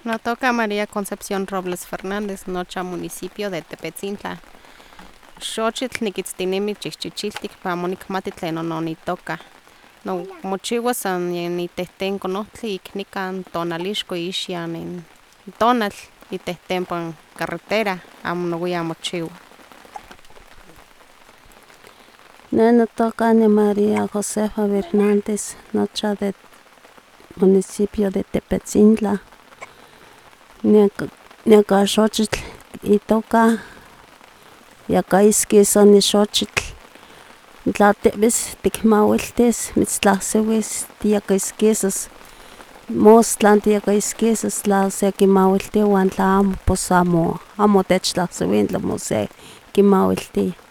Notoka María Concepción Robles Fernández, nocha municipio de Tepetzintla. Xochitl nikitztinimi chihchichiltik pa monikmati tlen ononitoka. No mochiua san nitehtenko nohtli ik nikan tonalixko ixyan tonal itehtempan carretera amo nowian mochiua. Ne notoka ni María Josefa Fernández, nocha de municipio de Tepetzintla. Niaka xochitl itoka yaka iskis oni xochitl. Tla tivis tikmawiltis mitztlahsewis tiyaka iskisas mostla tiyaka iskisas tla se kimawiltia wan tla amo pues amo techtlahsewia tla mo se kimawiltia.